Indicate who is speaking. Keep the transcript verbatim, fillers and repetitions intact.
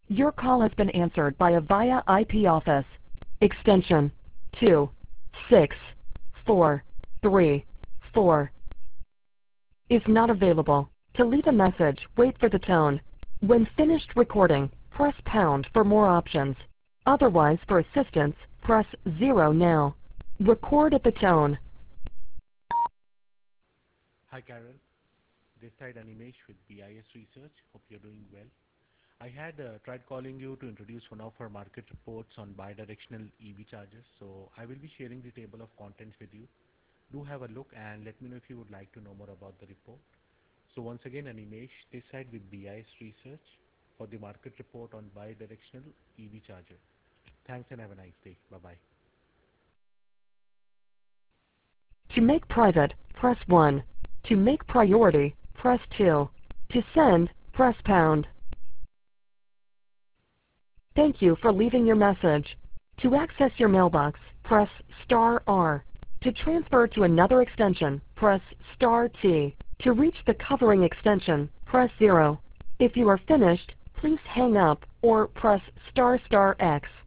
Speaker 1: Your call has been answered by a Avaya I P office. Extension two six four three four is not available. To leave a message, wait for the tone. When finished recording, press pound for more options. Otherwise, for assistance, press zero now. Record at the tone.
Speaker 2: Hi Carol, this side Animesh with B I S Research. Hope you're doing well. I had uh, tried calling you to introduce one of our market reports on bidirectional E V chargers. So I will be sharing the table of contents with you. Do have a look and let me know if you would like to know more about the report. So once again, Animesh, this side with B I S Research for the market report on bidirectional E V charger. Thanks and have a nice day. Bye bye.
Speaker 1: To make private, press one. To make priority, press two. To send, press pound. Thank you for leaving your message. To access your mailbox, press star R. To transfer to another extension, press star T. To reach the covering extension, press zero. If you are finished, please hang up or press star star X.